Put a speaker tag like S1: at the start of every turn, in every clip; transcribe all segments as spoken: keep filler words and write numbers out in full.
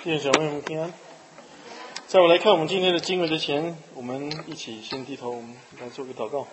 S1: 弟兄姊妹们平安。在我来看我们今天的经文之前，我们一起先低头，我们来做个祷告。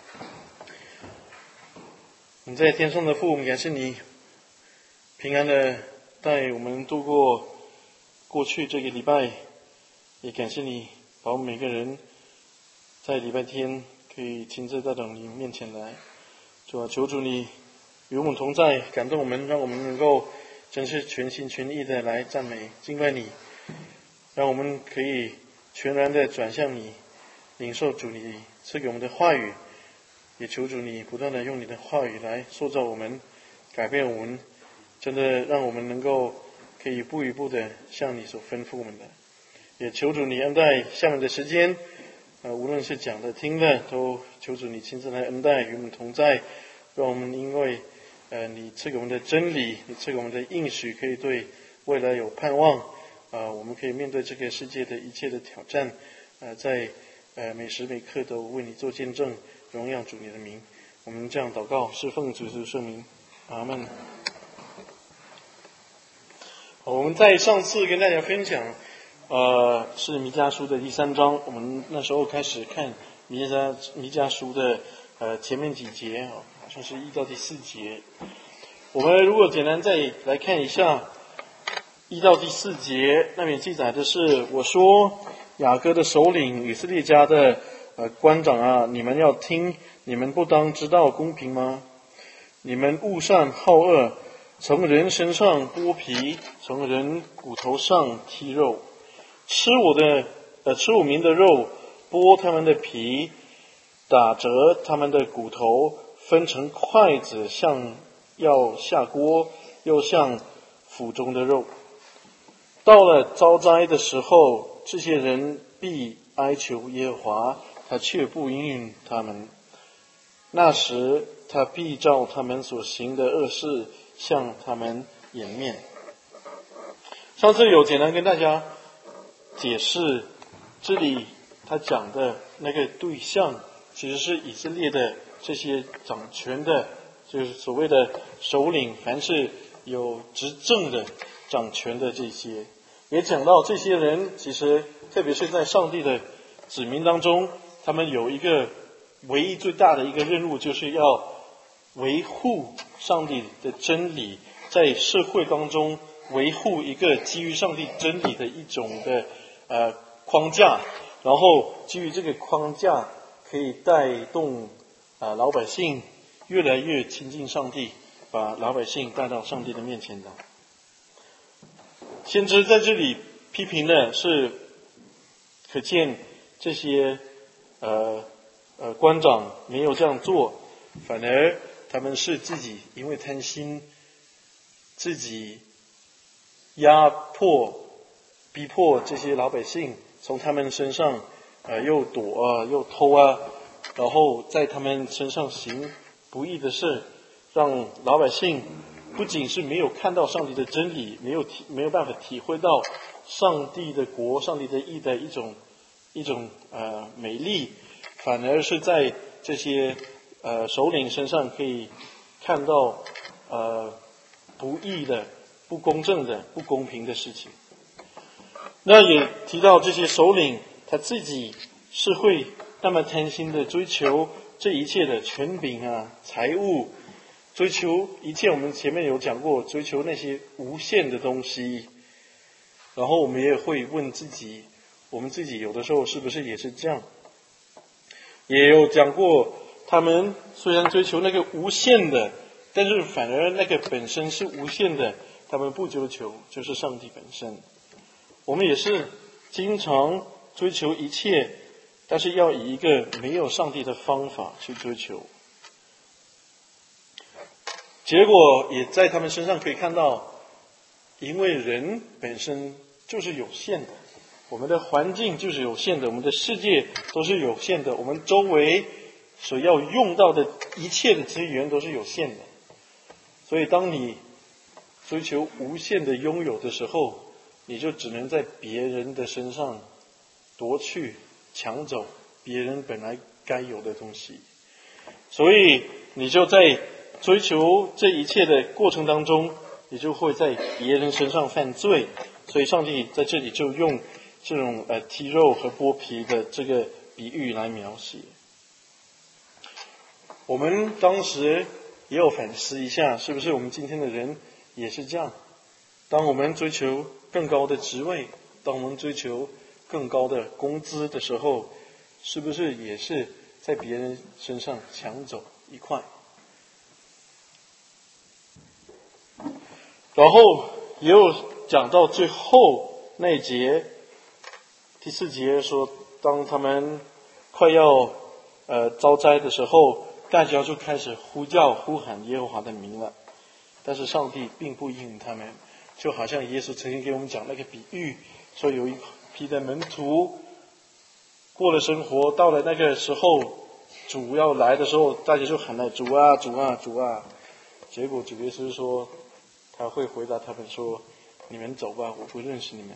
S1: 我们在天上的父，我们感谢你平安的带我们度过过去这个礼拜，也感谢你把我们每个人在礼拜天可以亲自带到你面前来。主啊，求主你与我们同在，感动我们，让我们能够真是全心全意的来赞美敬拜你，让我们可以全然的转向你，领受主你赐给我们的话语，也求主你不断的用你的话语来塑造我们，改变我们，真的让我们能够可以一步一步的向你所吩咐我们的。也求主你恩待下面的时间，呃，无论是讲的听的，都求主你亲自来恩待与我们同在，让我们因为呃，你赐给我们的真理，你赐给我们的应许，可以对未来有盼望。呃，我们可以面对这个世界的一切的挑战，呃，在呃每时每刻都为你做见证，荣耀主你的名。我们这样祷告，是奉主耶稣圣名，阿们。我们在上次跟大家分享，呃，是弥迦书的第三章。我们那时候开始看弥迦弥迦书的呃前面几节，好像是一到第四节。我们如果简单再来看一下一到第四节，那边记载的是：我说雅各的首领，以色列家的呃官长啊，你们要听，你们不当知道公平吗？你们恶善好恶，从人身上剥皮，从人骨头上剔肉，吃我的呃吃我民的肉，剥他们的皮，打折他们的骨头，分成筷子，像要下锅，又像腹中的肉。到了遭灾的时候，这些人必哀求耶和华，他却不应允他们。那时他必照他们所行的恶事向他们掩面。上次有简单跟大家解释，这里他讲的那个对象其实是以色列的这些掌权的，就是所谓的首领，凡是有执政的掌权的这些，也讲到这些人其实特别是在上帝的子民当中，他们有一个唯一最大的一个任务，就是要维护上帝的真理，在社会当中维护一个基于上帝真理的一种的呃框架，然后基于这个框架可以带动啊、呃、老百姓越来越亲近上帝，把老百姓带到上帝的面前的。先知在这里批评的是，可见这些呃呃官长没有这样做，反而他们是自己因为贪心，自己压迫逼迫这些老百姓，从他们身上呃又躲啊又偷啊，然后在他们身上行不义的事，让老百姓不仅是没有看到上帝的真理，没有体没有办法体会到上帝的国、上帝的义的一种一种呃美丽，反而是在这些呃首领身上可以看到呃不义的、不公正的、不公平的事情。那也提到这些首领他自己是会那么贪心的追求这一切的权柄啊、财物，追求一切，我们前面有讲过，追求那些无限的东西。然后我们也会问自己，我们自己有的时候是不是也是这样？也有讲过，他们虽然追求那个无限的，但是反而那个本身是无限的，他们不追求，就是上帝本身。我们也是经常追求一切，但是要以一个没有上帝的方法去追求。结果也在他们身上可以看到，因为人本身就是有限的，我们的环境就是有限的，我们的世界都是有限的，我们周围所要用到的一切的资源都是有限的。所以当你追求无限的拥有的时候，你就只能在别人的身上夺去、抢走别人本来该有的东西，所以你就在追求这一切的过程当中，你就会在别人身上犯罪， 所以上帝在这里就用这种呃剔肉和剥皮的这个比喻来描写。我们当时也有反思一下，是不是我们今天的人也是这样？当我们追求更高的职位，当我们追求更高的工资的时候，是不是也是在别人身上抢走一块？然后也有讲到最后那一节，第四节说，当他们快要呃遭灾的时候，大家就开始呼叫呼喊耶和华的名了，但是上帝并不应他们，就好像耶稣曾经给我们讲那个比喻，说有一批的门徒过了生活，到了那个时候主要来的时候，大家就喊了主啊主啊主啊，结果主耶稣说他会回答他们说，你们走吧，我不认识你们。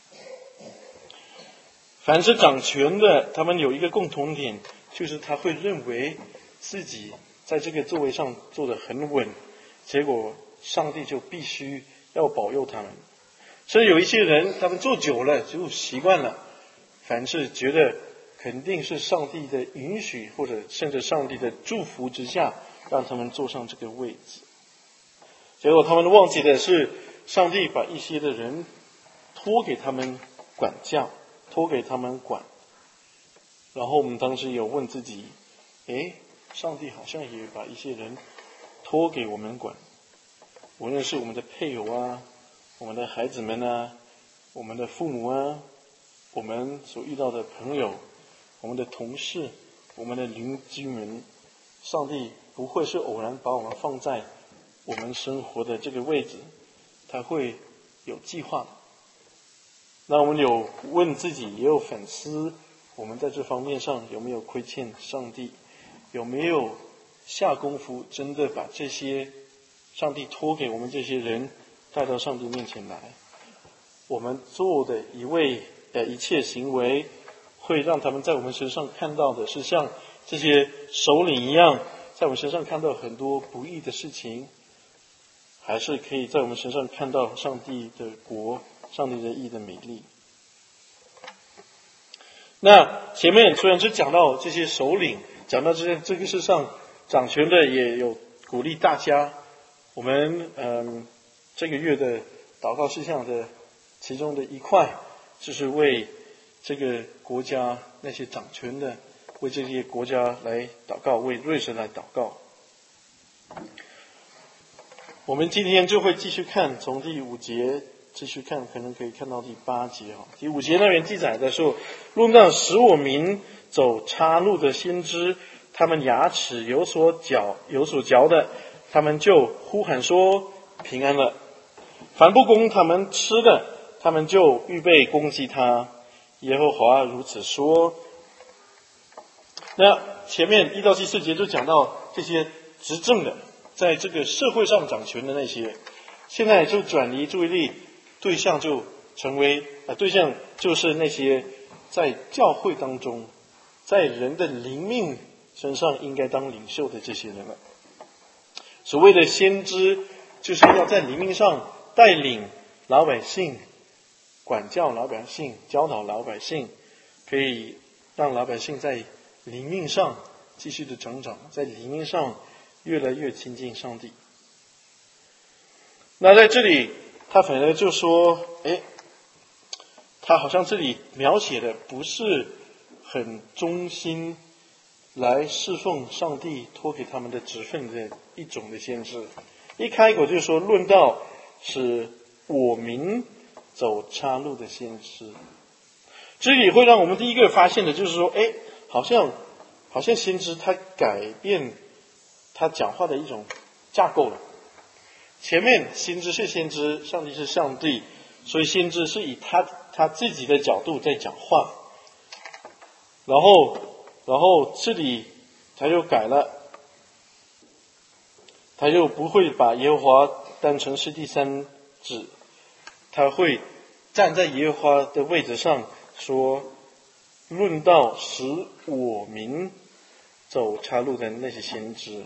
S1: 凡是掌权的，他们有一个共同点，就是他会认为自己在这个座位上坐得很稳，结果上帝就必须要保佑他们。所以有一些人他们坐久了就习惯了，凡是觉得肯定是上帝的允许或者甚至上帝的祝福之下让他们坐上这个位置，结果他们忘记的是上帝把一些的人托给他们管教，托给他们管。然后我们当时有问自己，诶，上帝好像也把一些人托给我们管，无论是我们的配偶啊，我们的孩子们啊，我们的父母啊，我们所遇到的朋友，我们的同事，我们的邻居们，上帝不会是偶然把我们放在我们生活的这个位置，他会有计划的。那我们有问自己，也有反思，我们在这方面上有没有亏欠上帝，有没有下功夫真的把这些上帝托给我们这些人带到上帝面前来，我们做的一位呃一切行为会让他们在我们身上看到的是像这些首领一样，在我们身上看到很多不义的事情，还是可以在我们身上看到上帝的国，上帝的义的美丽。那前面虽然是讲到这些首领，讲到这些这个世上掌权的，也有鼓励大家，我们嗯这个月的祷告事项的其中的一块，就是为这个国家那些掌权的，为这些国家来祷告，为瑞士来祷告。我们今天就会继续看，从第五节继续看，可能可以看到第八节哈。第五节那边记载的说，论到使我民走岔路的先知，他们牙齿有所嚼有所嚼的，他们就呼喊说平安了。凡不供他们吃的，他们就预备攻击他。耶和华如此说。那前面一到第四节就讲到这些执政的，在这个社会上掌权的那些，现在就转移注意力，对象就成为呃对象就是那些在教会当中，在人的灵命身上应该当领袖的这些人了。所谓的先知，就是要在灵命上带领老百姓，管教老百姓，教导老百姓，可以让老百姓在灵命上继续的成长，在灵命上越来越亲近上帝。那在这里他反而就说，诶，他好像这里描写的不是很忠心来侍奉上帝托给他们的职分的一种的先知。一开口就说，论到使我民走岔路的先知。这里会让我们第一个发现的就是说，诶，好像好像先知他改变他讲话的一种架构了。前面先知是先知，上帝是上帝，所以先知是以他他自己的角度在讲话。然后然后这里他又改了，他又不会把耶和华当成是第三者，他会站在耶和华的位置上说，论到使我民走岔路的那些先知。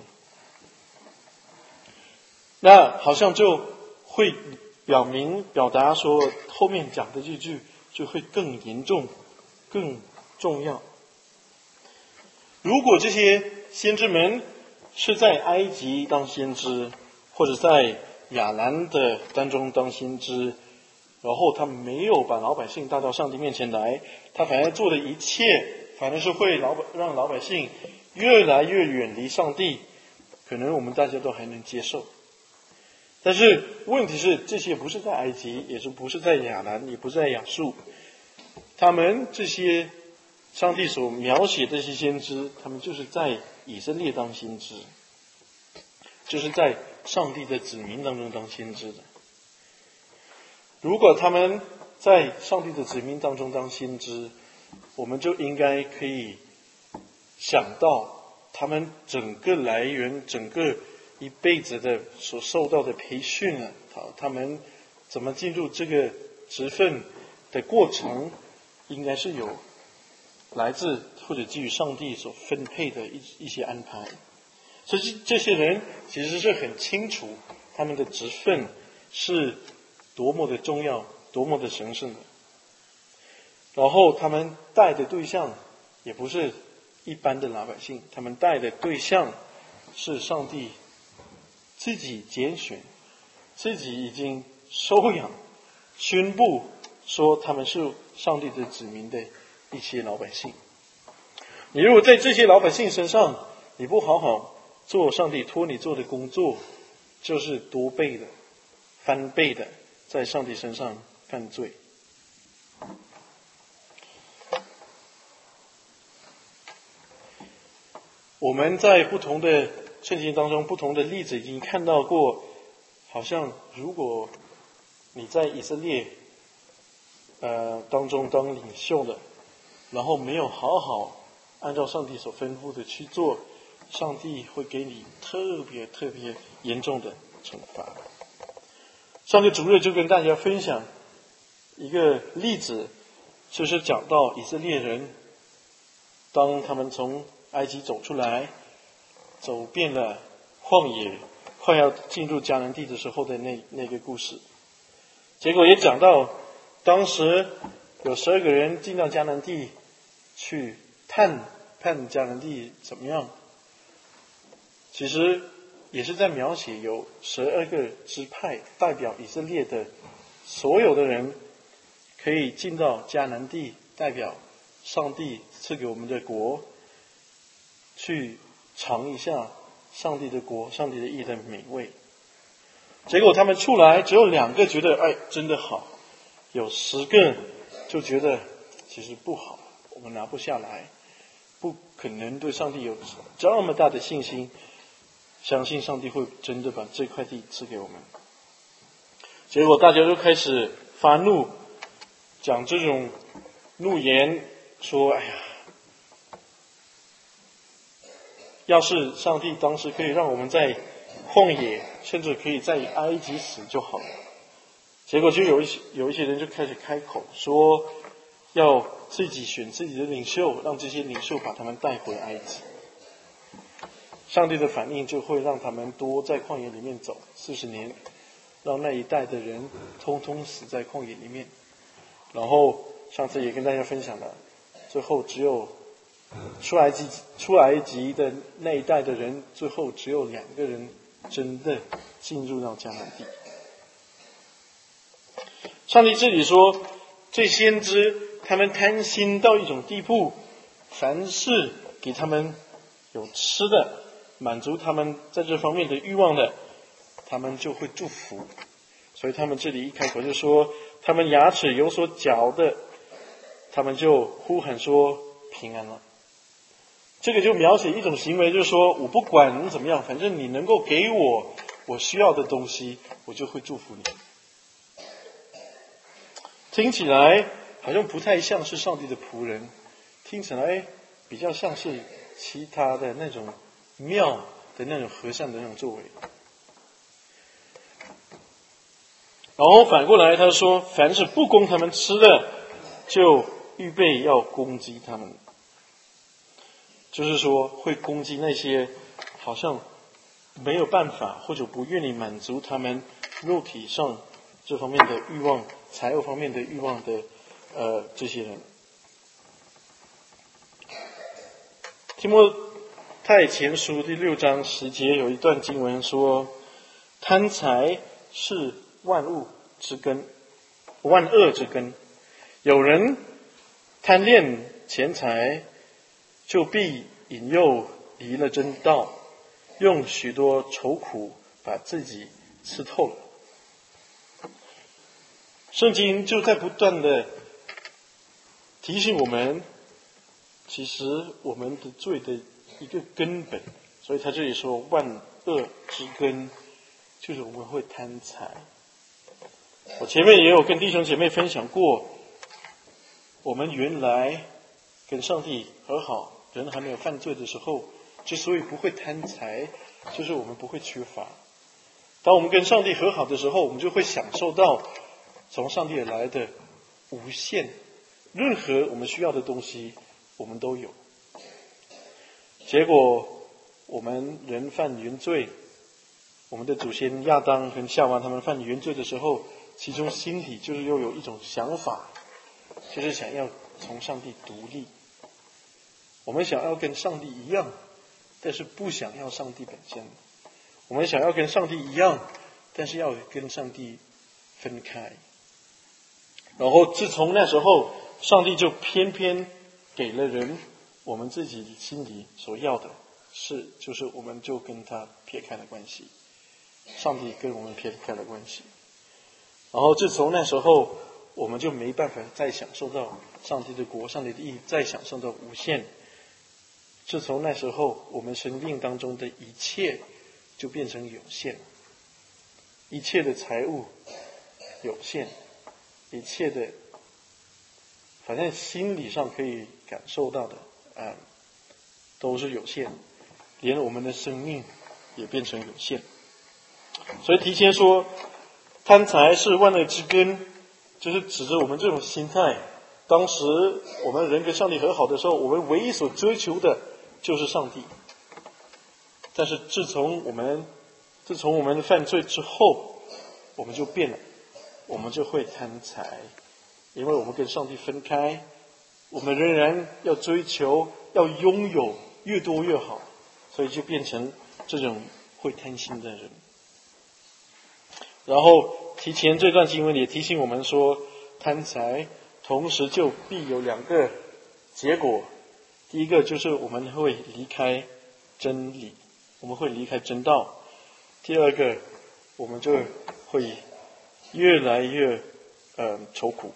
S1: 那好像就会表明表达说， 后面讲的这句就会更严重、更重要。如果这些先知们是在埃及当先知，或者在亚兰的当中当先知，然后他没有把老百姓带到上帝面前来，他反而做的一切反而是会老百让老百姓越来越远离上帝，可能我们大家都还能接受。但是问题是，这些不是在埃及，也是不是在亚兰，也不是在亚述，他们这些上帝所描写的这些先知，他们就是在以色列当先知，就是在上帝的子民当中当先知的。如果他们在上帝的子民当中当先知，我们就应该可以想到他们整个来源，整个一辈子的所受到的培训啊，他们怎么进入这个职分的过程，应该是有来自或者基于上帝所分配的一一些安排。所以这些人其实是很清楚他们的职分是多么的重要，多么的神圣的。然后他们带的对象也不是一般的老百姓，他们带的对象是上帝自己拣选，自己已经收养，宣布说他们是上帝的子民的一些老百姓。你如果在这些老百姓身上你不好好做上帝托你做的工作，就是多倍的、翻倍的在上帝身上犯罪。我们在不同的圣经当中，不同的例子已经看到过，好像如果你在以色列呃当中当领袖的，然后没有好好按照上帝所吩咐的去做，上帝会给你特别特别严重的惩罚。上个主日就跟大家分享一个例子，就是讲到以色列人当他们从埃及走出来，走遍了旷野，快要进入迦南地的时候的那那个故事。结果也讲到当时有十二个人进到迦南地去探探迦南地怎么样，其实也是在描写有十二个支派代表以色列的所有的人可以进到迦南地，代表上帝赐给我们的国，去尝一下上帝的国、上帝的义的美味。结果他们出来，只有两个觉得哎真的好，有十个就觉得其实不好，我们拿不下来，不可能对上帝有这么大的信心，相信上帝会真的把这块地赐给我们。结果大家就开始发怒，讲这种怒言，说哎呀，要是上帝当时可以让我们在旷野，甚至可以在埃及死就好了。结果就有一些有一些人就开始开口说，要自己选自己的领袖，让这些领袖把他们带回埃及。上帝的反应就会让他们多在旷野里面走四十年，让那一代的人通通死在旷野里面。然后上次也跟大家分享了，最后只有出埃及出埃及的那一代的人，最后只有两个人真的进入到迦南地。上帝这里说，这先知他们贪心到一种地步，凡是给他们有吃的，满足他们在这方面的欲望的，他们就会祝福。所以他们这里一开口就说，他们牙齿有所嚼的，他们就呼喊说平安了。这个就描写一种行为，就是说我不管你怎么样，反正你能够给我我需要的东西，我就会祝福你。听起来好像不太像是上帝的仆人，听起来比较像是其他的那种庙的那种和善的那种作为。然后反过来他说，凡是不供他们吃的，就预备要攻击他们，就是说会攻击那些好像没有办法或者不愿意满足他们肉体上这方面的欲望财务方面的欲望的呃这些人。提摩太前书第六章十节有一段经文说，贪财是万物之根，万恶之根。有人贪恋钱财，就必引诱离了真道，用许多愁苦把自己吃透了。圣经就在不断的提醒我们，其实我们的罪的一个根本，所以他这里说万恶之根就是我们会贪财。我前面也有跟弟兄姐妹分享过，我们原来跟上帝和好，人还没有犯罪的时候，之所以不会贪财，就是我们不会缺乏。当我们跟上帝和好的时候，我们就会享受到从上帝而来的无限，任何我们需要的东西我们都有。结果我们人犯原罪，我们的祖先亚当跟夏娃他们犯原罪的时候，其中心里就是又有一种想法，就是想要从上帝独立。我们想要跟上帝一样，但是不想要上帝本身。我们想要跟上帝一样，但是要跟上帝分开。然后自从那时候，上帝就偏偏给了人我们自己心里所要的是，就是我们就跟他撇开了关系，上帝跟我们撇开了关系。然后自从那时候，我们就没办法再享受到上帝的国、上帝的义，再享受到无限。自从那时候，我们生命当中的一切就变成有限，一切的财物有限，一切的反正心理上可以感受到的啊，都是有限，连我们的生命也变成有限。所以提前说，贪财是万恶之根，就是指着我们这种心态。当时我们人跟上帝和好的时候，我们唯一所追求的就是上帝。但是自从我们自从我们犯罪之后，我们就变了，我们就会贪财，因为我们跟上帝分开，我们仍然要追求要拥有越多越好，所以就变成这种会贪心的人。然后提前这段经文也提醒我们说，贪财同时就必有两个结果。第一个就是我们会离开真理，我们会离开真道。第二个，我们就会越来越呃愁苦。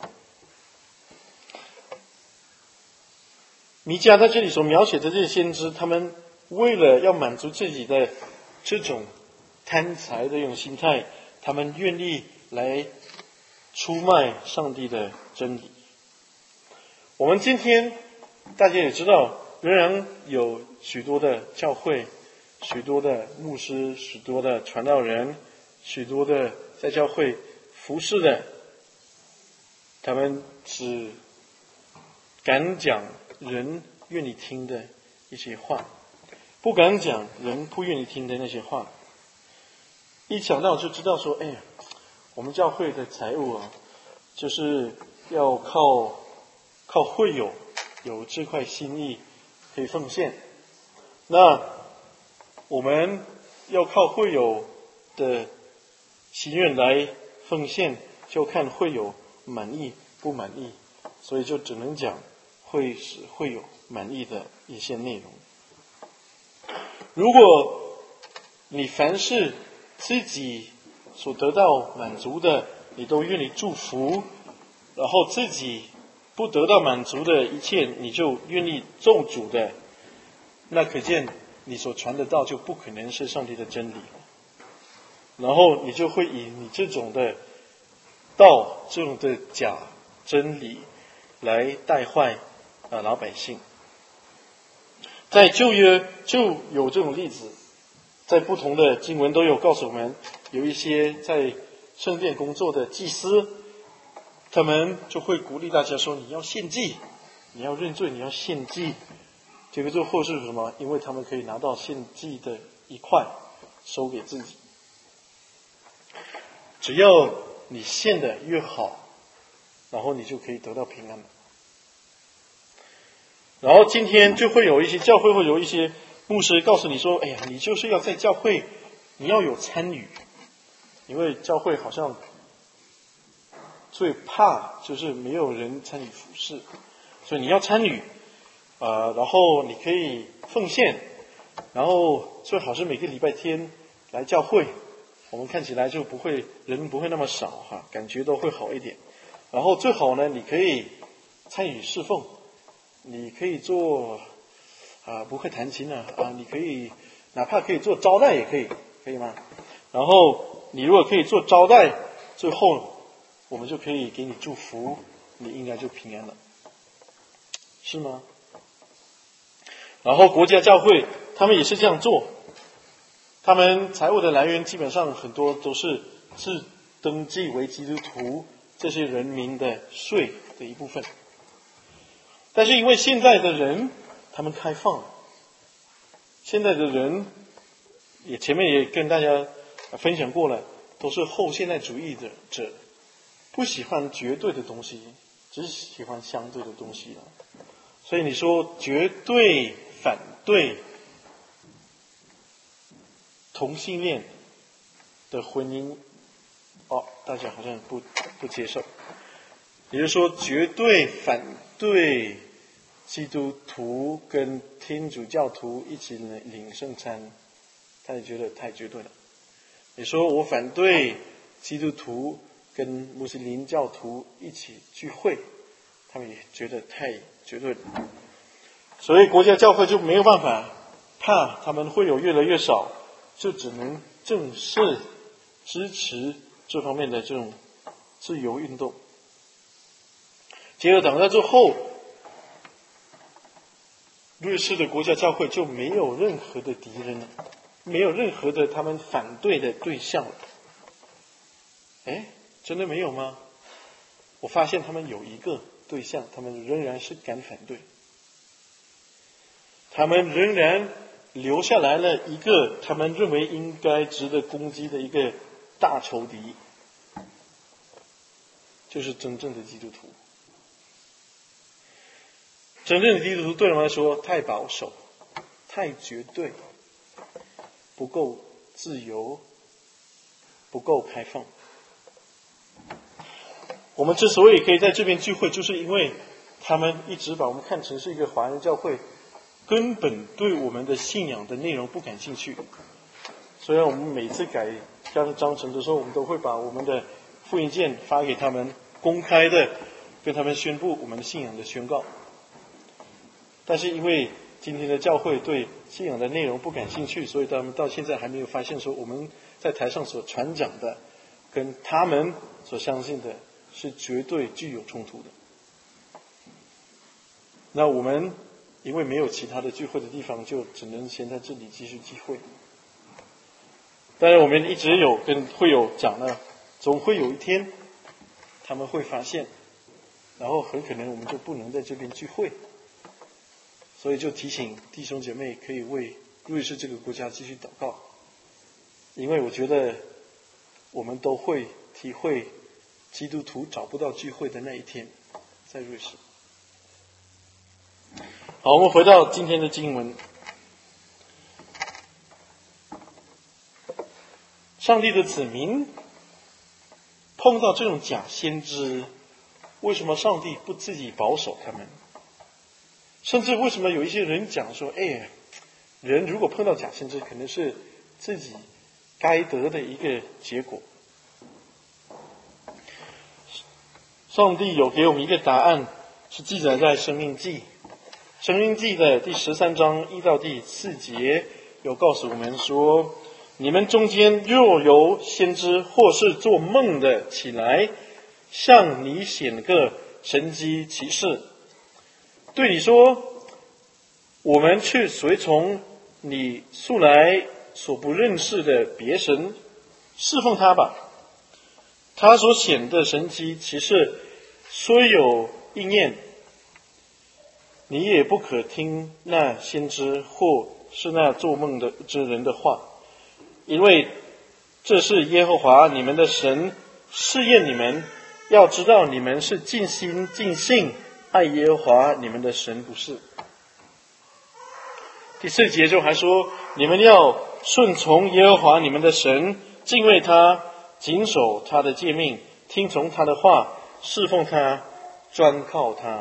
S1: 弥迦在这里所描写的这些先知，他们为了要满足自己的这种贪财的这种心态，他们愿意来出卖上帝的真理。我们今天大家也知道，仍然有许多的教会，许多的牧师，许多的传道人，许多的在教会服侍的，他们只敢讲人愿意听的一些话，不敢讲人不愿意听的那些话。一想到就知道说，哎呀，我们教会的财务啊，就是要靠靠会友有这块心意可以奉献。那我们要靠会友的心愿来奉献，就看会友满意不满意，所以就只能讲会使会友满意的一些内容。如果你凡是自己所得到满足的，你都愿意祝福，然后自己不得到满足的一切，你就愿意咒诅的，那可见你所传的道就不可能是上帝的真理了。然后你就会以你这种的道，这种的假真理来带坏啊老百姓。在旧约就有这种例子，在不同的经文都有告诉我们，有一些在圣殿工作的祭司，他们就会鼓励大家说，你要献祭，你要认罪，你要献祭。这个最后是什么？因为他们可以拿到献祭的一块收给自己。只要你献的越好， 然后你就可以得到平安了。然后今天就会有一些教会会有一些牧师告诉你说，哎呀，你就是要在教会你要有参与，因为教会好像最怕就是没有人参与服事，所以你要参与，呃，然后你可以奉献，然后最好是每个礼拜天来教会，我们看起来就不会人不会那么少哈，感觉都会好一点。然后最好呢，你可以参与侍奉，你可以做啊、呃、不会弹琴啊啊，你可以哪怕可以做招待也可以，可以吗？然后你如果可以做招待，最后我们就可以给你祝福，你应该就平安了，是吗？然后国家教会他们也是这样做，他们财务的来源基本上很多都是是登记为基督徒这些人民的税的一部分。但是因为现在的人他们开放，现在的人也前面也跟大家分享过了，都是后现代主义的者，不喜欢绝对的东西，只喜欢相对的东西了。所以你说绝对反对同性恋的婚姻，哦，大家好像不不接受。也就是说，绝对反对基督徒跟天主教徒一起领圣餐，他也觉得太绝对了。你说我反对基督徒跟穆斯林教徒一起聚会，他们也觉得太绝对了。所以国家教会就没有办法，怕他们会有越来越少，就只能正式支持这方面的这种自由运动。结果等到之后，瑞士的国家教会就没有任何的敌人了，没有任何的他们反对的对象了。哎，真的没有吗？我发现他们有一个对象，他们仍然是敢反对，他们仍然留下来了一个他们认为应该值得攻击的一个大仇敌，就是真正的基督徒。真正的基督徒对他们来说太保守，太绝对，不够自由，不够开放。我们之所以可以在这边聚会，就是因为他们一直把我们看成是一个华人教会，根本对我们的信仰的内容不感兴趣。虽然我们每次改章章程的时候，我们都会把我们的复印件发给他们，公开的跟他们宣布我们信仰的宣告。但是因为今天的教会对信仰的内容不感兴趣，所以他们到现在还没有发现说我们在台上所传讲的跟他们所相信的是绝对具有冲突的。那我们因为没有其他的聚会的地方，就只能先在这里继续聚会。当然我们一直有跟会友讲了，总会有一天他们会发现，然后很可能我们就不能在这边聚会。所以就提醒弟兄姐妹可以为瑞士这个国家继续祷告，因为我觉得我们都会体会基督徒找不到聚会的那一天，在瑞士。好，我们回到今天的经文。上帝的子民碰到这种假先知，为什么上帝不自己保守他们？甚至为什么有一些人讲说，哎，人如果碰到假先知，可能是自己该得的一个结果。上帝有给我们一个答案，是记载在申命记。申命记的第十三章一到第四节，有告诉我们说，你们中间若有先知或是做梦的起来，向你显个神迹奇事，对你说，我们去随从你素来所不认识的别神，侍奉他吧。他所显的神迹奇事虽有应验，你也不可听那先知或是那做梦的之人的话，因为这是耶和华你们的神试验你们， 要知道你们是尽心尽性爱耶和华你们的神，不是。第四节就还说，你们要顺从耶和华你们的神，敬畏他，谨守他的诫命，听从他的话，侍奉他，专靠他。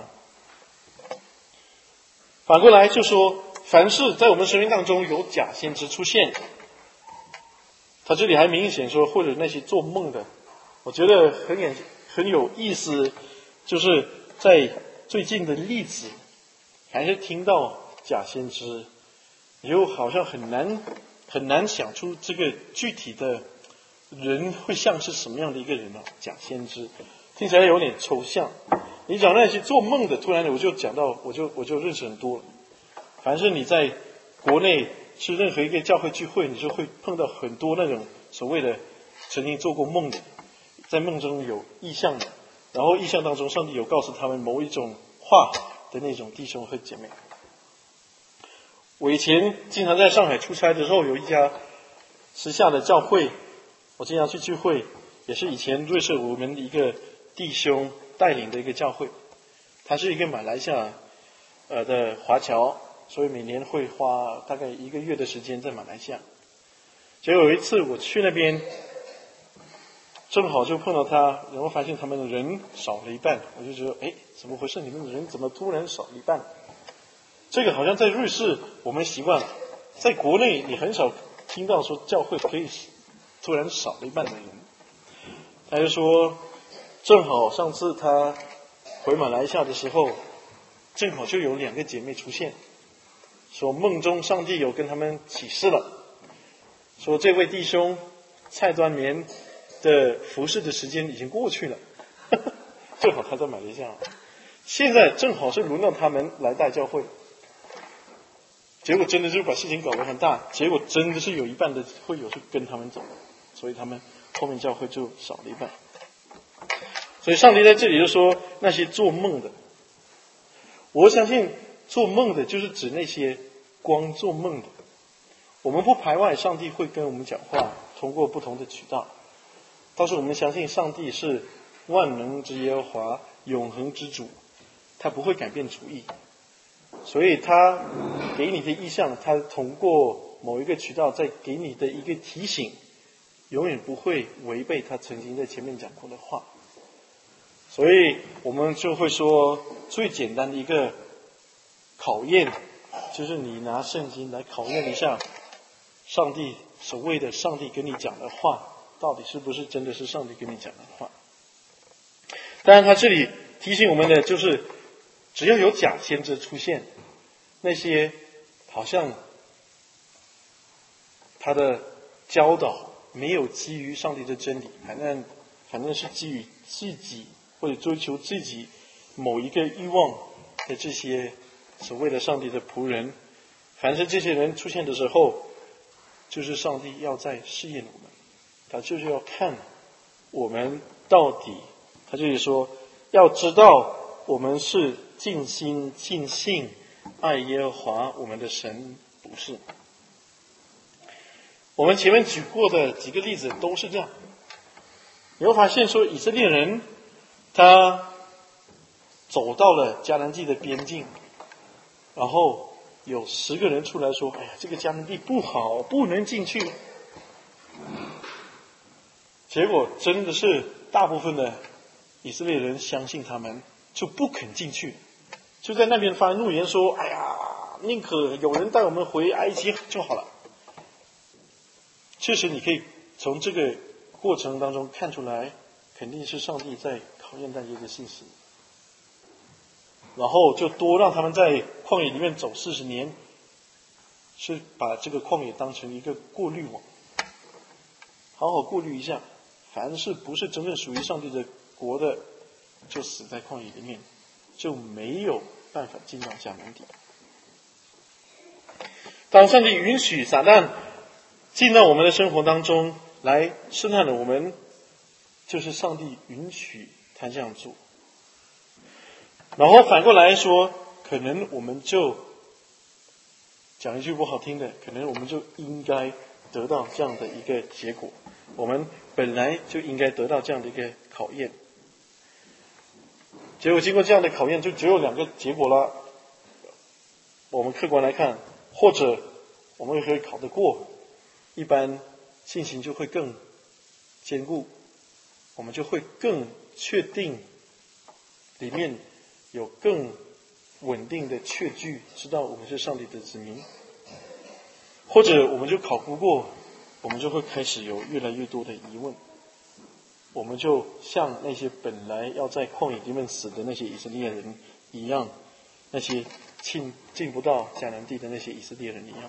S1: 反过来就说，凡是在我们生命当中有假先知出现，他这里还明显说，或者那些做梦的，我觉得很有很有意思，就是在最近的例子，还是听到假先知，又好像很难很难想出这个具体的人会像是什么样的一个人呢、啊？假先知听起来有点抽象。你讲那些做梦的，突然我就讲到，我就我就认识很多了。凡是你在国内去任何一个教会聚会，你就会碰到很多那种所谓的曾经做过梦的，在梦中有异象的，然后异象当中上帝有告诉他们某一种话的那种弟兄和姐妹。我以前经常在上海出差的时候，有一家时下的教会，我经常去聚会，也是以前瑞士我们一个弟兄带领的一个教会。他是一个马来西亚呃的华侨，所以每年会花大概一个月的时间在马来西亚。结果有一次我去那边，正好就碰到他，然后发现他们的人少了一半，我就觉得，哎，怎么回事？你们的人怎么突然少了一半？这个好像在瑞士我们习惯了，在国内你很少听到说教会可以突然少了一半的人。他就说，正好上次他回马来西亚的时候，正好就有两个姐妹出现，说梦中上帝有跟他们启示了，说这位弟兄蔡端棉的服侍的时间已经过去了，正好他在马来西亚，现在正好是轮到他们来带教会。结果真的就是把事情搞得很大，结果真的是有一半的会友是跟他们走，所以他们后面教会就少了一半。所以上帝在这里就说，那些做梦的，我相信做梦的就是指那些光做梦的。我们不排外上帝会跟我们讲话，通过不同的渠道，但是我们相信上帝是万能之耶和华，永恒之主，他不会改变主意。所以他给你的意向，他通过某一个渠道再给你的一个提醒，永远不会违背他曾经在前面讲过的话。所以我们就会说，最简单的一个考验，就是你拿圣经来考验一下上帝所谓的上帝跟你讲的话，到底是不是真的是上帝跟你讲的话。当然他这里提醒我们的就是，只要有假先知出现，那些好像他的教导没有基于上帝的真理，反正反正是基于自己或者追求自己某一个欲望的这些所谓的上帝的仆人，凡是这些人出现的时候，就是上帝要在试验我们，他就是要看我们到底，他这里说要知道我们是尽心尽性爱耶和华我们的神，不是。我们前面举过的几个例子都是这样，你会发现说以色列人他走到了迦南地的边境，然后有十个人出来说，哎呀，这个迦南地不好，不能进去。结果真的是大部分的以色列人相信他们，就不肯进去，就在那边发怒言说，哎呀，宁可有人带我们回埃及就好了。确实你可以从这个过程当中看出来，肯定是上帝在考验大家的信心，然后就多让他们在旷野里面走四十年，是把这个旷野当成一个过滤网，好好过滤一下，凡是不是真正属于上帝的国的，就死在旷野里面，就没有办法进到迦南地。当上帝允许撒旦进到我们的生活当中来试探了我们，就是上帝允许他这样做。然后反过来说，可能我们就讲一句不好听的，可能我们就应该得到这样的一个结果，我们本来就应该得到这样的一个考验。 结果经过这样的考验，就只有两个结果了。我们客观来看，或者我们可以考得过，一般信心就会更坚固，我们就会更确定里面有更稳定的确据，知道我们是上帝的子民。或者我们就考不过，我们就会开始有越来越多的疑问，我们就像那些本来要在旷野里面死的那些以色列人一样，那些进进不到迦南地的那些以色列人一样。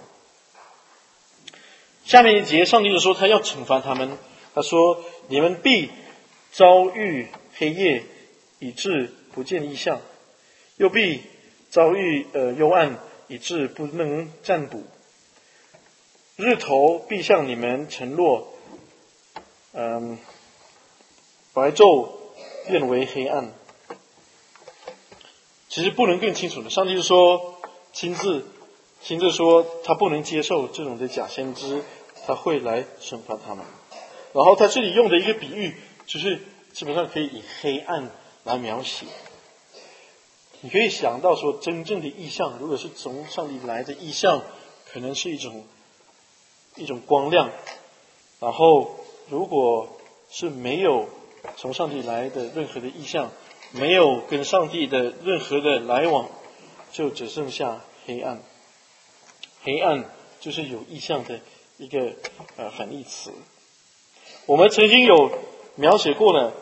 S1: 下面一节上帝就说他要惩罚他们，他说你们必遭遇黑夜，以致不见异象，又必遭遇呃幽暗，以致不能占卜。日头必向你们沉落，嗯，白昼变为黑暗。其实不能更清楚的，上帝就说亲自亲自说他不能接受这种的假先知，他会来惩罚他们。然后他这里用的一个比喻，就是基本上可以以黑暗来描写。你可以想到说，真正的异象，如果是从上帝来的异象，可能是一种一种光亮。然后如果是没有从上帝来的任何的异象，没有跟上帝的任何的来往，就只剩下黑暗。黑暗就是有异象的一个呃反义词。我们曾经有描写过了，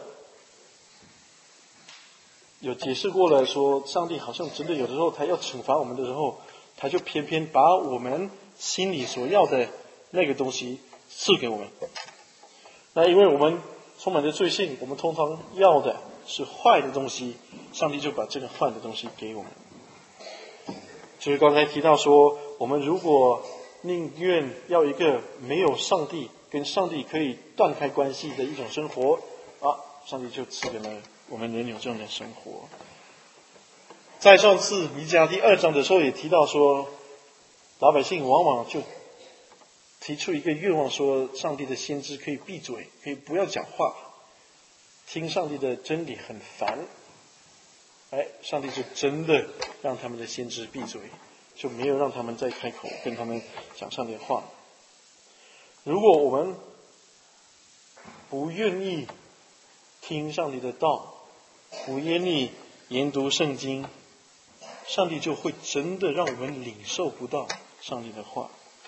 S1: 有解释过了，说上帝好像真的有的时候他要惩罚我们的时候，他就偏偏把我们心里所要的那个东西赐给我们。那因为我们充满着罪性，我们通常要的是坏的东西，上帝就把这个坏的东西给我们。就是刚才提到说，我们如果宁愿要一个没有上帝，跟上帝可以断开关系的一种生活啊，上帝就赐给了我们能有这样的生活。在上次弥迦第二章的时候也提到说，老百姓往往就提出一个愿望，说上帝的先知可以闭嘴，可以不要讲话，听上帝的真理很烦。哎，上帝就真的让他们的先知闭嘴，就没有让他们再开口跟他们讲上帝的话。如果我们不愿意听上帝的道，不愿意研读圣经，上帝就会真的让我们领受不到上帝的话。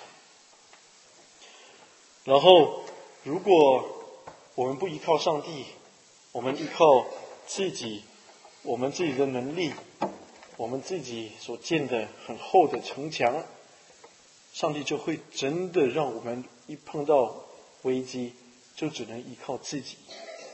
S1: 然后如果我们不依靠上帝，我们依靠自己，我们自己的能力，我们自己所建的很厚的城墙，上帝就会真的让我们一碰到危机就只能依靠自己。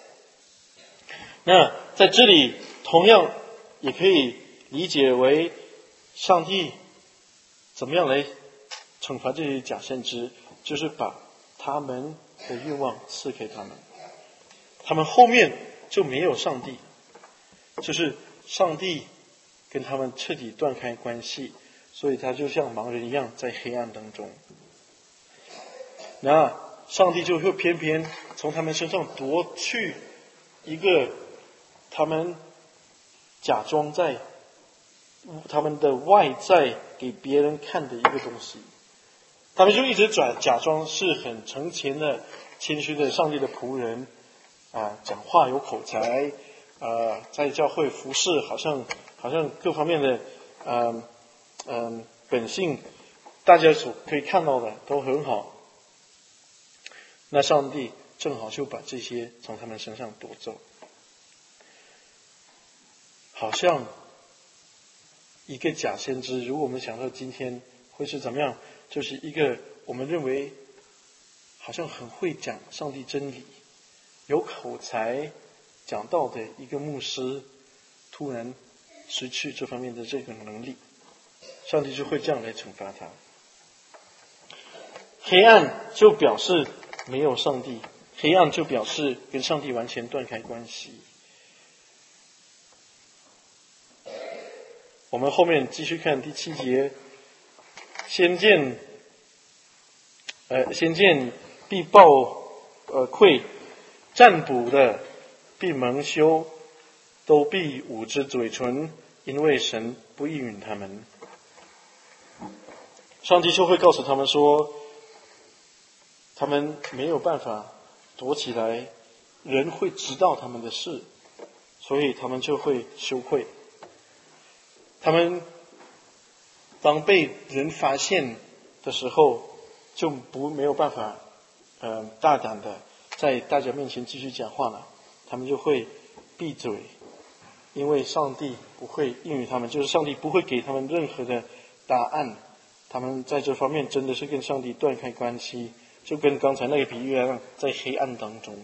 S1: 那在这里同样也可以理解为上帝怎么样来惩罚这些假先知，就是把他们的愿望赐给他们，他们后面就没有上帝，就是上帝跟他们彻底断开关系，所以他就像盲人一样在黑暗当中。那上帝就会偏偏从他们身上夺去一个他们假装在他们的外在给别人看的一个东西，他们就一直转假装是很诚虔的谦虚的上帝的仆人啊，讲话有口才啊，在教会服侍好像好像各方面的嗯嗯本性大家所可以看到的都很好。那上帝正好就把这些从他们身上夺走，好像一个假先知，如果我们想到今天会是怎么样，就是一个我们认为好像很会讲上帝真理，有口才讲道的一个牧师，突然失去这方面的这个能力，上帝就会这样来惩罚他。黑暗就表示没有上帝，黑暗就表示跟上帝完全断开关系。我们后面继续看第七节，先见，呃，先见必报呃愧，占卜的必蒙羞， 都必捂着嘴唇，因为神不应允他们。上帝就会告诉他们说，他们没有办法躲起来，人会知道他们的事，所以他们就会羞愧。他们当被人发现的时候，就不没有办法呃大胆的在大家面前继续讲话了，他们就会闭嘴，因为上帝不会应允他们，就是上帝不会给他们任何的答案，他们在这方面真的是跟上帝断开关系，就跟刚才那个比喻一样，在黑暗当中。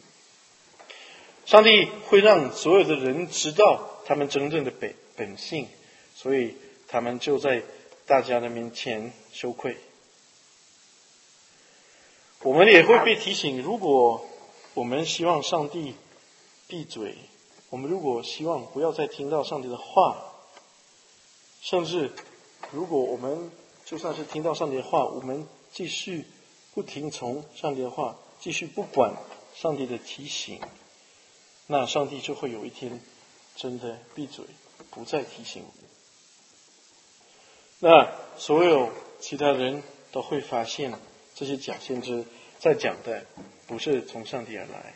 S1: 上帝会让所有的人知道他们真正的本本性，所以他们就在大家的面前羞愧。我们也会被提醒，如果我们希望上帝闭嘴，我们如果希望不要再听到上帝的话，甚至如果我们就算是听到上帝的话，我们继续不听从上帝的话，继续不管上帝的提醒，那上帝就会有一天真的闭嘴，不再提醒我们。那所有其他人都会发现，这些假先知在讲的不是从上帝而来。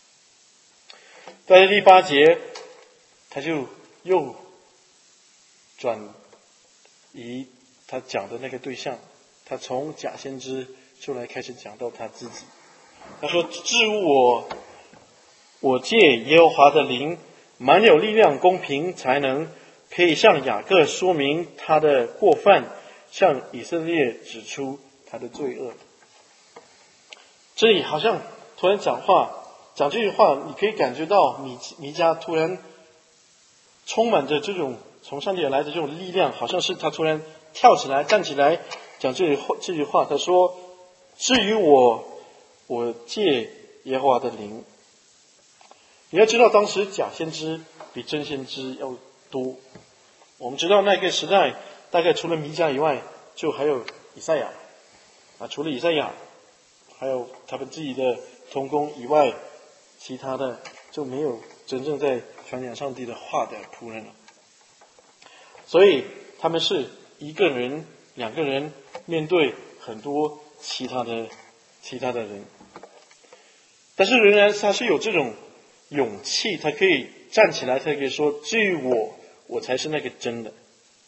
S1: 在第八节，他就又转移他讲的那个对象，他从假先知就来开始讲到他自己。他说：至于我，我借耶和华的灵，满有力量、公平、才能，可以向雅各说明他的过犯，向以色列指出他的罪恶。这里好像突然讲话，讲这句话，你可以感觉到弥弥迦突然充满着这种从上帝而来的这种力量，好像是他突然跳起来、站起来讲这句话。这句话他说：至于我，我借耶和华的灵。你要知道，当时假先知比真先知要多。我们知道那个时代，大概除了弥迦以外，就还有以赛亚啊，除了以赛亚，还有他们自己的同工以外，其他的就没有真正在传讲上帝的话的仆人了。所以他们是一个人、两个人面对很多其他的其他的人，但是仍然他是有这种勇气，他可以站起来，他可以说：至于我，我才是那个真的。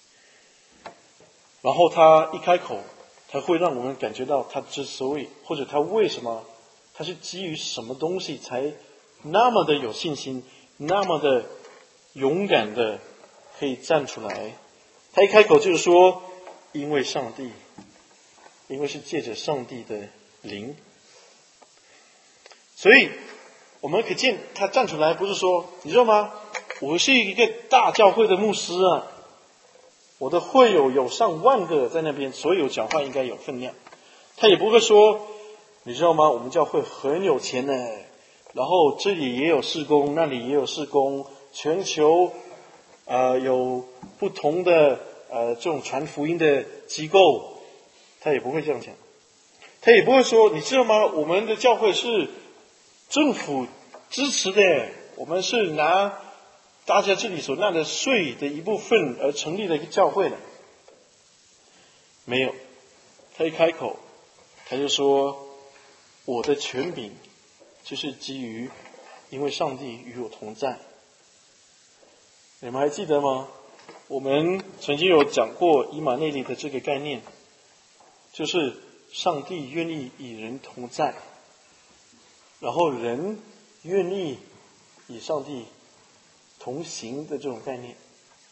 S1: 然后他一开口，他会让我们感觉到他之所以，或者他为什么，他是基于什么东西才那么的有信心，那么的勇敢的可以站出来。他一开口就是说：因为上帝，因为是借着上帝的灵。所以我们可见他站出来不是说，你知道吗？我是一个大教会的牧师啊，我的会友有上万个在那边，所以有讲话应该有分量。他也不会说，你知道吗？我们教会很有钱呢，然后这里也有事工，那里也有事工，全球呃有不同的呃这种传福音的机构，他也不会这样讲。他也不会说，你知道吗？我们的教会是政府支持的，我们是拿大家这里所纳的税的一部分而成立的一个教会的。没有，他一开口，他就说：我的权柄就是基于因为上帝与我同在。你们还记得吗？我们曾经有讲过以马内利的这个概念，就是上帝愿意与人同在，然后人愿意与上帝同行的这种概念。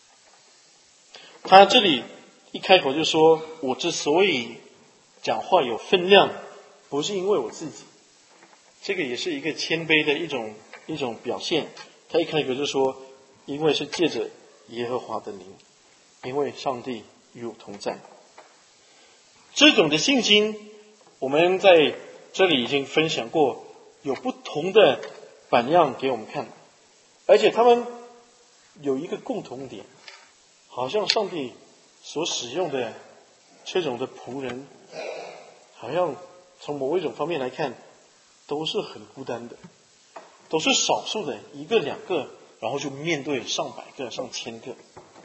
S1: 他这里一开口就说：我之所以讲话有分量，不是因为我自己，这个也是一个谦卑的一种一种表现。他一开口就说：因为是借着耶和华的灵，因为上帝与我同在。这种的信心，我们在这里已经分享过，有不同的榜样给我们看，而且他们有一个共同点，好像上帝所使用的这种的仆人，好像从某一种方面来看，都是很孤单的，都是少数的，一个两个然后就面对上百个、上千个。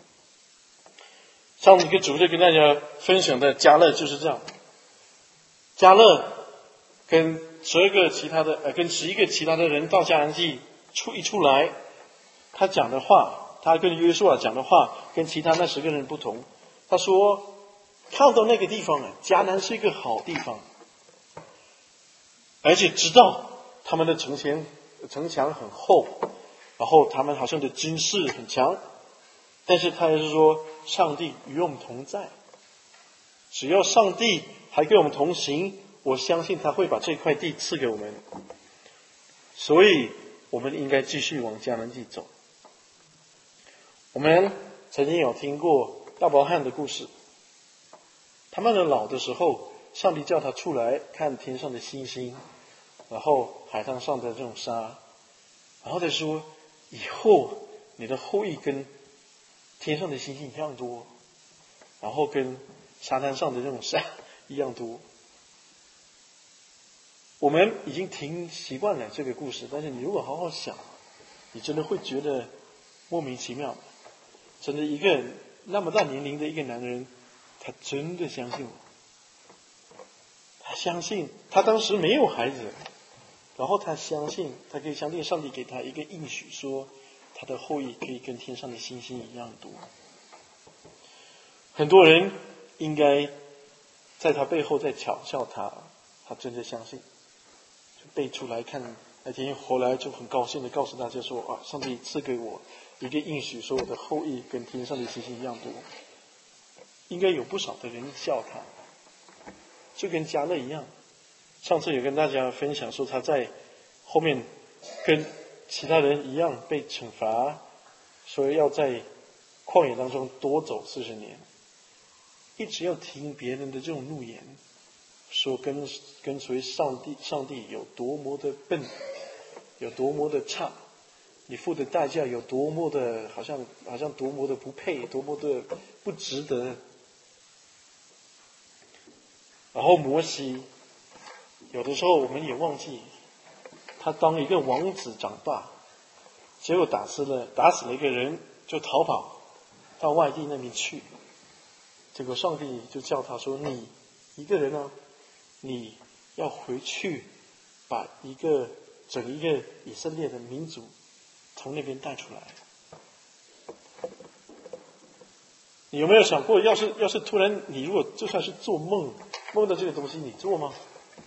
S1: 上一个主日跟大家分享的迦勒就是这样，迦勒跟十二个其他的呃，跟十一个其他的人到迦南地出一出来，他讲的话，他跟约书亚讲的话，跟其他那十个人不同。他说，看到那个地方啊，迦南是一个好地方，而且知道他们的城墙城墙很厚，然后他们好像的军事很强，但是他也是说，上帝与我们同在，只要上帝还跟我们同行，我相信他会把这块地赐给我们，所以我们应该继续往迦南地走。我们曾经有听过亚伯拉罕的故事，他们的老的时候，上帝叫他出来看天上的星星，然后海滩上的这种沙，然后再说以后你的后裔跟天上的星星一样多，然后跟沙滩上的这种沙一样多。我们已经听习惯了这个故事，但是你如果好好想，你真的会觉得莫名其妙。真的一个那么大年龄的一个男人，他真的相信我，他相信他当时没有孩子，然后他相信他可以相信上帝给他一个应许，说他的后裔可以跟天上的星星一样多。很多人应该在他背后在嘲笑他，他真的相信，就背出来看，那天回来就很高兴的告诉大家说啊，上帝赐给我一个应许，说我的后裔跟天上的星星一样多。应该有不少的人笑他，就跟迦勒一样。上次有跟大家分享说，他在后面跟其他人一样被惩罚，所以要在旷野当中多走四十年，一直要听别人的这种怒言，说跟跟随上帝，上帝有多么的笨，有多么的差，你付的代价有多么的好像好像多么的不配，多么的不值得。然后摩西，有的时候我们也忘记，他当一个王子长大，结果打死了打死了一个人，就逃跑到外地那边去。结果上帝就叫他说：“你一个人呢，你要回去把一个整一个以色列的民族从那边带出来。”你有没有想过，要是要是突然你如果就算是做梦梦到这个东西，你做吗？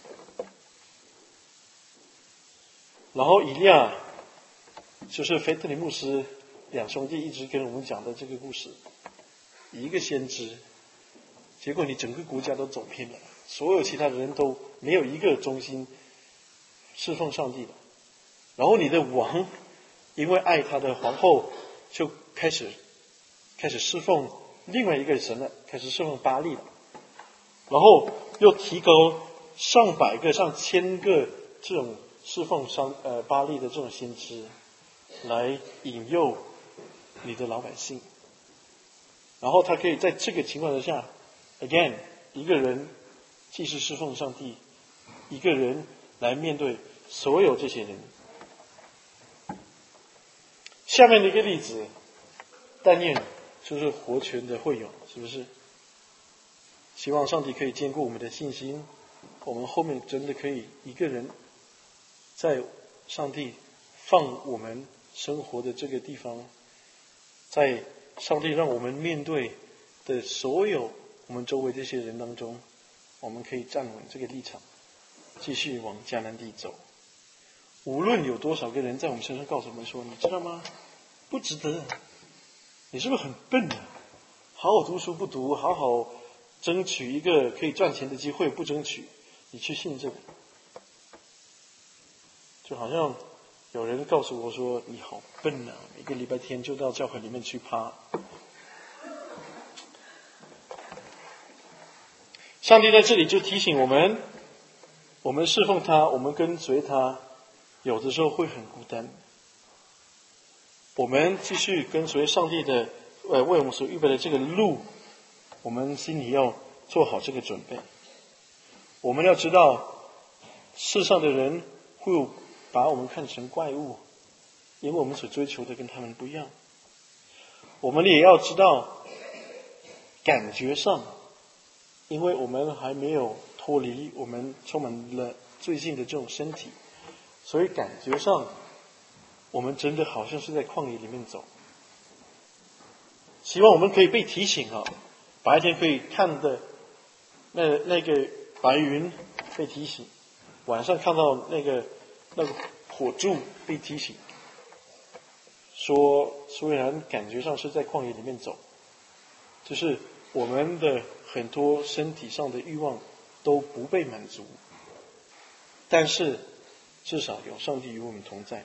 S1: 然后以利亚就是腓特里牧师两兄弟一直跟我们讲的这个故事，一个先知，结果你整个国家都走偏了，所有其他的人都没有一个忠心侍奉上帝的。然后你的王因为爱他的皇后，就开始开始侍奉另外一个神了，开始侍奉巴力了。然后又提高上百个、上千个这种侍奉上呃巴力的这种先知，来引诱你的老百姓。然后他可以在这个情况之下 ，again 一个人既是侍奉上帝，一个人来面对所有这些人。下面的一个例子，但愿就是活泉的会友，是不是？希望上帝可以坚固我们的信心，我们后面真的可以一个人在上帝放我们生活的这个地方，在上帝让我们面对的所有我们周围这些人当中，我们可以站稳这个立场，继续往迦南地走。无论有多少个人在我们身上告诉我们说，你知道吗？不值得，你是不是很笨啊？好好读书不读，好好争取一个可以赚钱的机会不争取，你去信这个。就好像有人告诉我说，你好笨啊，每个礼拜天就到教会里面去趴。上帝在这里就提醒我们，我们侍奉他，我们跟随他，有的时候会很孤单。我们继续跟随上帝的呃为我们所预备的这个路，我们心里要做好这个准备。我们要知道，世上的人会把我们看成怪物， 因为我们所追求的跟他们不一样。我们也要知道，感觉上，因为我们还没有脱离我们充满了罪性的这种身体，所以感觉上，我们真的好像是在旷野里面走。希望我们可以被提醒啊，白天可以看的那那个白云被提醒，晚上看到那个那个火柱被提醒，说虽然感觉上是在旷野里面走，就是我们的很多身体上的欲望都不被满足，但是至少有上帝与我们同在。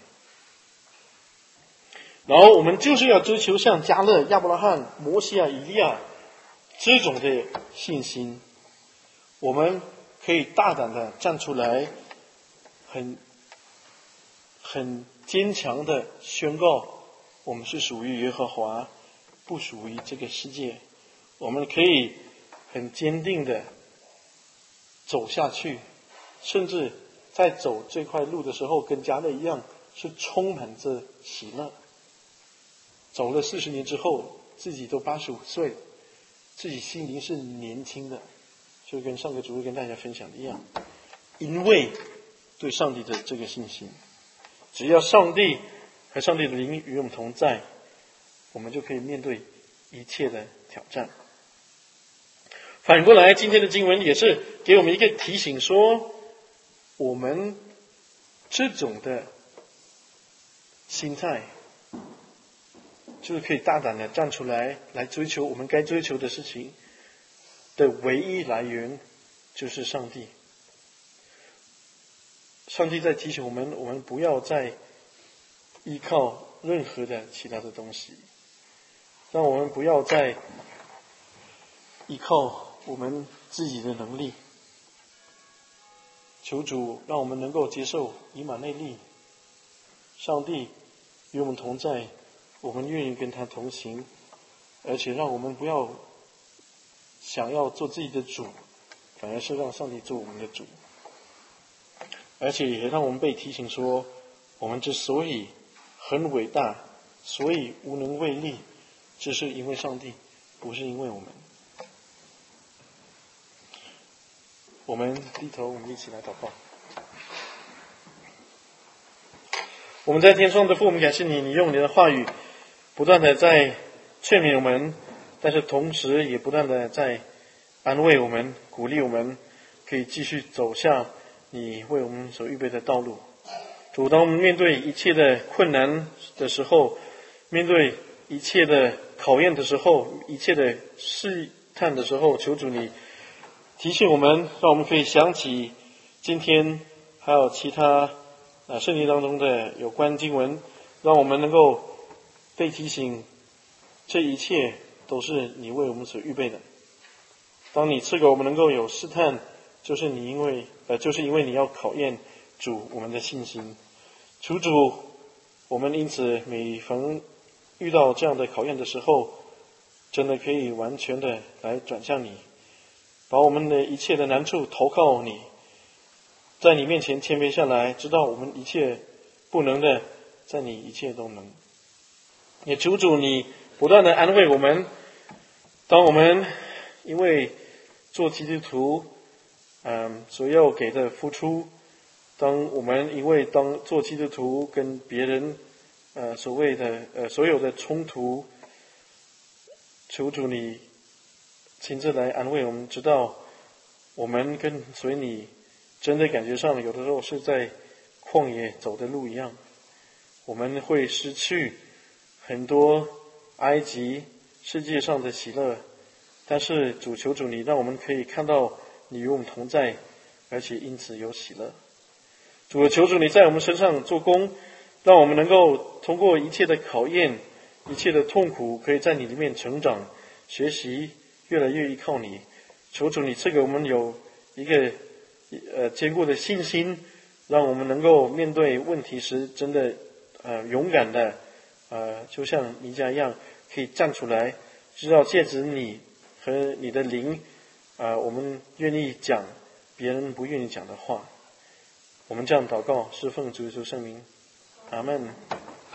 S1: 然后我们就是要追求像迦勒、亚伯拉罕、摩西亚、以利亚这种的信心，我们可以大胆的站出来，很很坚强的宣告，我们是属于耶和华，不属于这个世界。我们可以很坚定的走下去，甚至在走这块路的时候，跟迦勒一样，是充满着喜乐。走了四十年之后，自己都八十五岁了，自己心灵是年轻的，就跟上个主日跟大家分享的一样，因为对上帝的这个信心，只要上帝和上帝的灵与我们同在，我们就可以面对一切的挑战。反过来，今天的经文也是给我们一个提醒，说我们这种的心态，就是可以大胆的站出来，来追求我们该追求的事情的唯一来源就是上帝。上帝在提醒我们，我们不要再依靠任何的其他的东西，让我们不要再依靠我们自己的能力。求主让我们能够接受以马内利，上帝与我们同在，我们愿意跟他同行，而且让我们不要想要做自己的主，反而是让上帝做我们的主。而且也让我们被提醒说，我们之所以很伟大，所以无能为力，只是因为上帝，不是因为我们。我们低头，我们一起来祷告。我们在天上的父，我们感谢你，你用你的话语不断的在劝勉我们，但是同时也不断的在安慰我们，鼓励我们可以继续走向你为我们所预备的道路。主，当我们面对一切的困难的时候，面对一切的考验的时候，一切的试探的时候，求主你提醒我们，让我们可以想起今天还有其他啊圣经当中的有关经文，让我们能够被提醒，这一切都是你为我们所预备的。当你赐给我们能够有试探，就是你因为呃，就是因为你要考验主我们的信心。求主，我们因此每逢遇到这样的考验的时候，真的可以完全的来转向你，把我们的一切的难处投靠你，在你面前谦卑下来，知道我们一切不能的，在你一切都能。也求主你不断的安慰我们，当我们因为做基督徒嗯，所要给的付出，当我们因为当做基督徒跟别人呃所谓的呃所有的冲突，求主你亲自来安慰我们，知道我们跟随你真的感觉上有的时候是在旷野走的路一样，我们会失去很多埃及世界上的喜乐，但是主求主你让我们可以看到你与我们同在，而且因此有喜乐。主，求主你在我们身上做工，让我们能够通过一切的考验，一切的痛苦，可以在你里面成长，学习越来越依靠你。求主你赐给我们有一个呃坚固的信心，让我们能够面对问题时真的呃勇敢的呃就像弥迦一样，可以站出来，知道借着你和你的灵啊、呃，我们愿意讲别人不愿意讲的话。我们这样祷告，是奉主耶稣圣名，阿们。